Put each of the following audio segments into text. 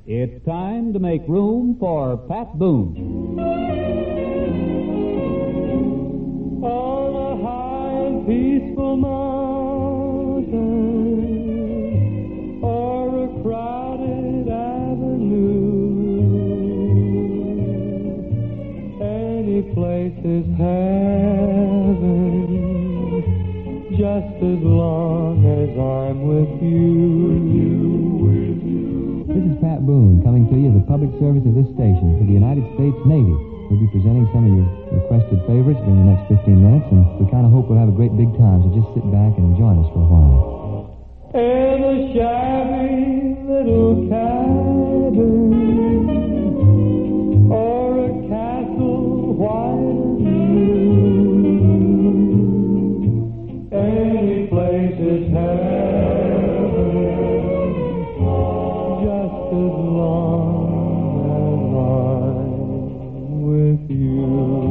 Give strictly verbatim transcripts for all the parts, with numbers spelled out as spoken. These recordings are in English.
It's time to make room for Pat Boone. On a high and peaceful mountain or a crowded avenue, any place is heaven, just as long as I'm with you. This is Pat Boone coming to you as a public service of this station for the United States Navy. We'll be presenting some of your requested favorites during the next fifteen minutes, and we kind of hope we'll have a great big time, so just sit back and join us for a while. In a shabby little cabin or a castle white and blue, any place is heaven, just as long as I'm with you.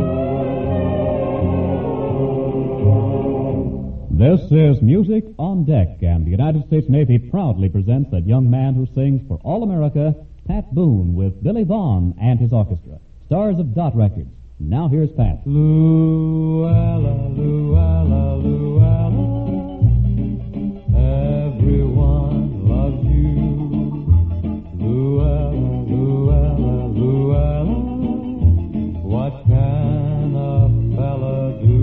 This is Music on Deck, and the United States Navy proudly presents that young man who sings for all America, Pat Boone, with Billy Vaughn and his orchestra, stars of Dot Records. Now here's Pat. Luella, Luella, Luella, everyone loves you. Luella, Luella, Luella, what can a fella do?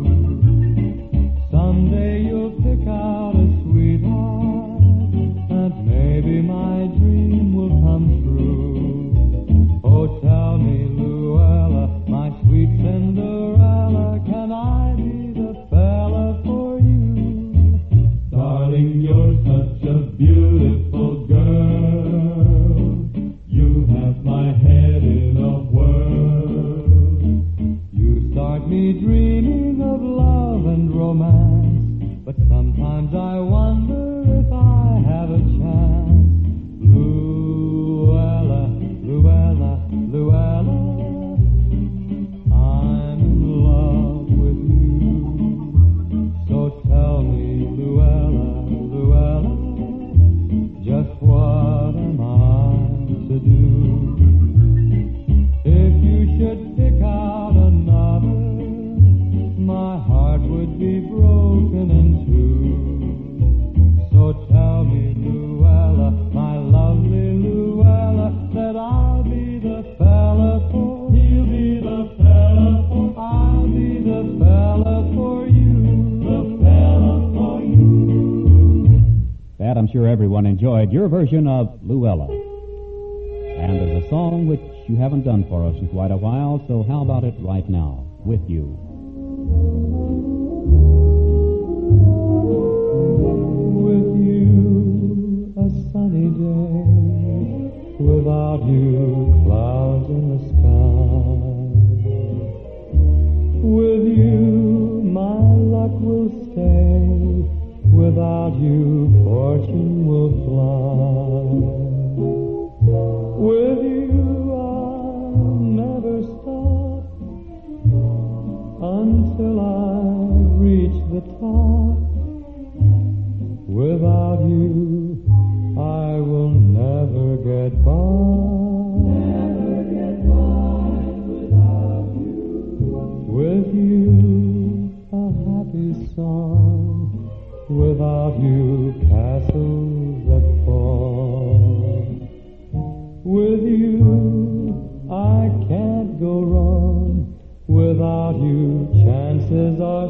Someday you'll pick out a sweetheart, and maybe my dream will come true. Oh, tell me, Luella, my sweet Cinderella, can I be the fella for you? Darling, you're such a beautiful girl. You have my head in a whirl. You start me dreaming of love and romance, but sometimes I wonder if I have a chance. Luella, Luella, Luella, I'm in love with you. So tell me, Luella, Luella, just what am I to do? If you should pick out another, my heart would be broken in two. So tell me, Luella, my lovely Luella, that I'll be the fella for you. He'll be the fella for, I'll be the fella for you. The fella for you. Pat, I'm sure everyone enjoyed your version of Luella. And there's a song which you haven't done for us in quite a while, so how about it right now, With You? With you, a sunny day, without you, clouds in the sky. With you, my luck will stay, without you, fortune will fly. With you, I'll never stop until I reach the top. Without you, I will never get by. Never get by without you. With you, a happy song. Without you, castles that fall. With you, I can't go wrong. Without you, chances are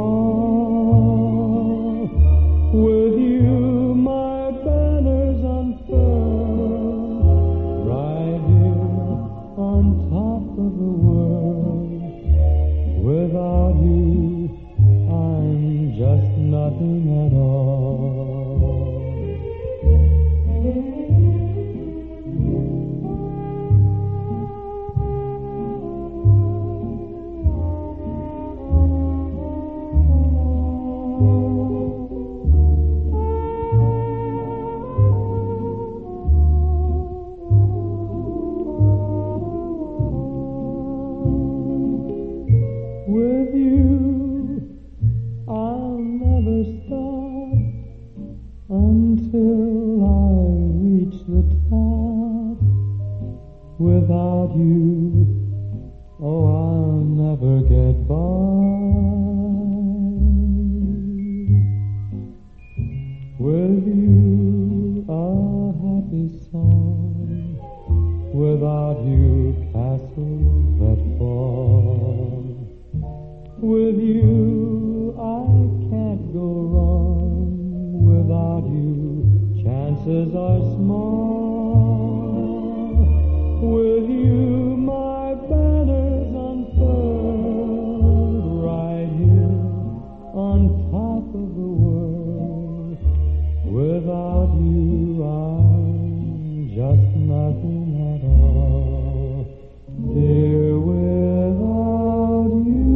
small. With you, my banners unfurled, right here on top of the world. Without you, I'm just nothing at all. With you, I'll never stop until I reach the top. Without you, oh, I'll never get by. With you, a happy song. Without you, castles that fall. With you, I can't go wrong. Without you, chances are small. With you, my banner's unfurled right here on top of the world. Without you, I'm just nothing at all. Dear, without you.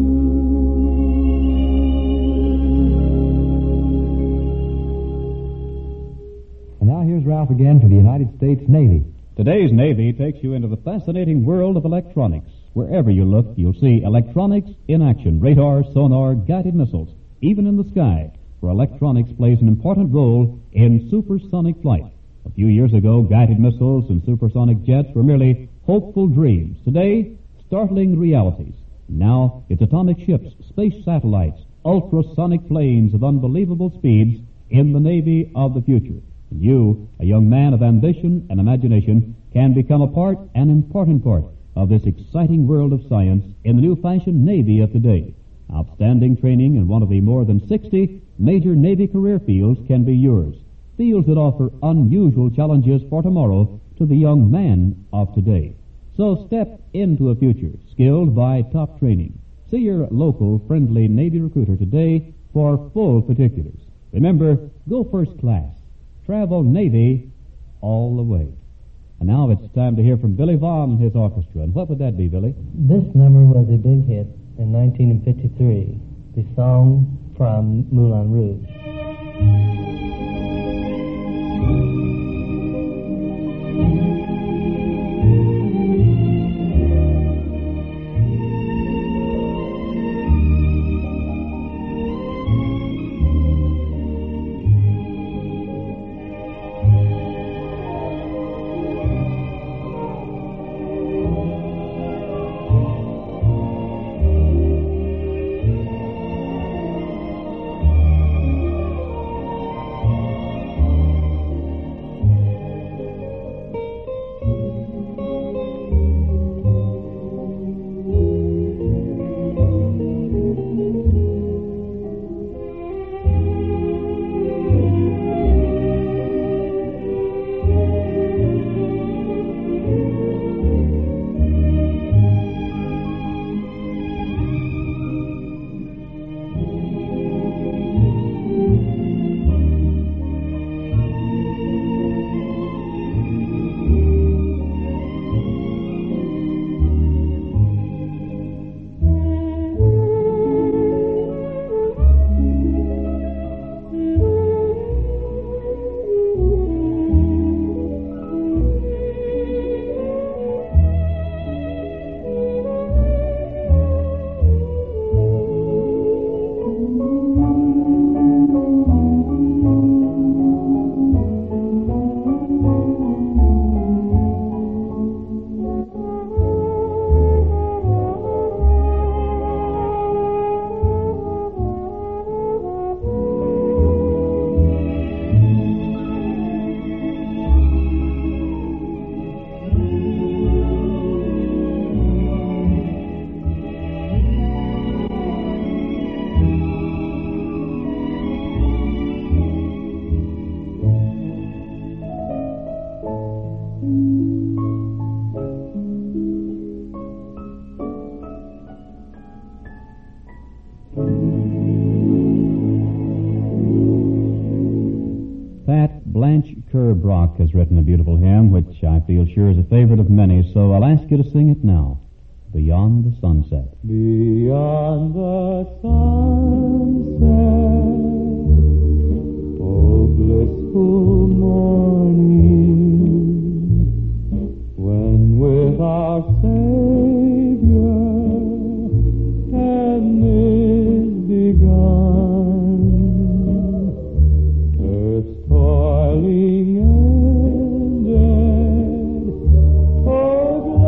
And now here's Ralph again for the United States Navy. Today's Navy takes you into the fascinating world of electronics. Wherever you look, you'll see electronics in action. Radar, sonar, guided missiles, even in the sky, where electronics plays an important role in supersonic flight. A few years ago, guided missiles and supersonic jets were merely hopeful dreams. Today, startling realities. Now, it's atomic ships, space satellites, ultrasonic planes of unbelievable speeds in the Navy of the future. You, a young man of ambition and imagination, can become a part, an important part, of this exciting world of science in the new-fashioned Navy of today. Outstanding training in one of the more than sixty major Navy career fields can be yours. Fields that offer unusual challenges for tomorrow to the young man of today. So step into a future skilled by top training. See your local friendly Navy recruiter today for full particulars. Remember, go first class. Travel Navy all the way. And now it's time to hear from Billy Vaughn and his orchestra. And what would that be, Billy? This number was a big hit in nineteen fifty-three, the song from Moulin Rouge. Blanche Kerr Brock has written a beautiful hymn, which I feel sure is a favorite of many, so I'll ask you to sing it now. Beyond the Sunset. Beyond the sunset, oh blissful morning, when with our Savior heaven is begun, earth's toiling ended, oh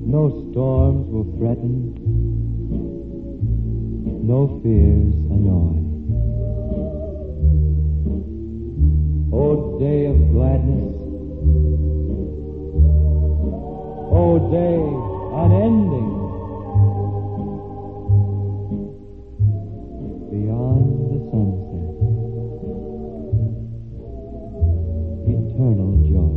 No storms will threaten, no fears annoy. O day of gladness, O day unending, beyond the sunset, eternal joy.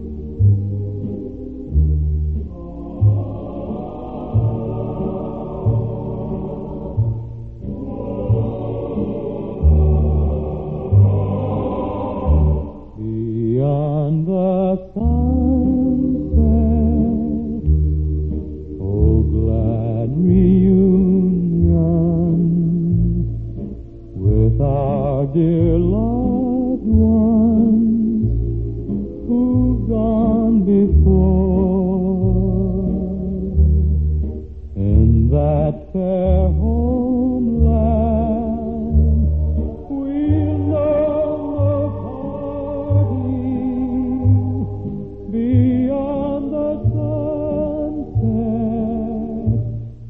Beyond the sunset, oh glad reunion with our dear loved ones who've gone before in that fair homeland. We'll know beyond the sunset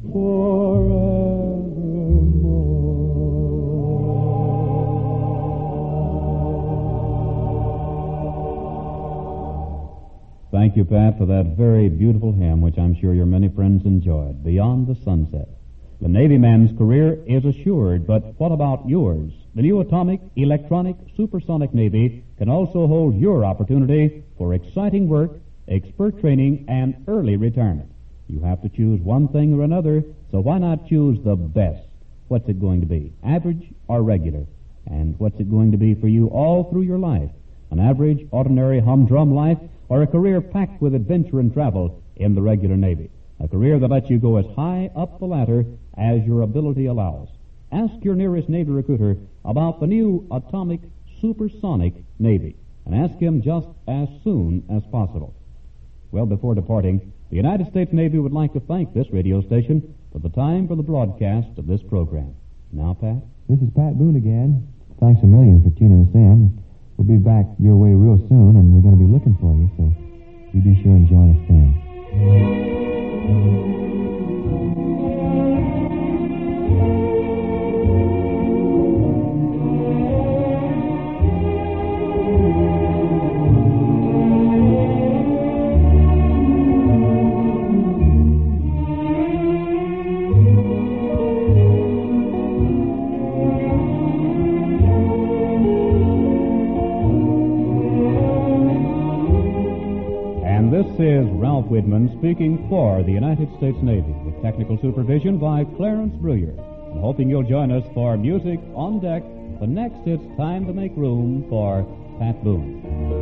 forevermore. Thank you, Pat, for that very beautiful hymn, which I'm sure your many friends enjoyed, Beyond the Sunset. The Navy man's career is assured, but what about yours? The new atomic, electronic, supersonic Navy can also hold your opportunity for exciting work, expert training, and early retirement. You have to choose one thing or another, so why not choose the best? What's it going to be, average or regular? And what's it going to be for you all through your life? An average, ordinary, humdrum life, or a career packed with adventure and travel in the regular Navy? A career that lets you go as high up the ladder as your ability allows. Ask your nearest Navy recruiter about the new atomic supersonic Navy, and ask him just as soon as possible. Well, before departing, the United States Navy would like to thank this radio station for the time for the broadcast of this program. Now, Pat? This is Pat Boone again. Thanks a million for tuning us in. We'll be back your way real soon, and we're going to be looking for you, so you be sure and join us then. This is Ralph Widman speaking for the United States Navy, with technical supervision by Clarence Brewer, and hoping you'll join us for Music on Deck, but next it's time to make room for Pat Boone.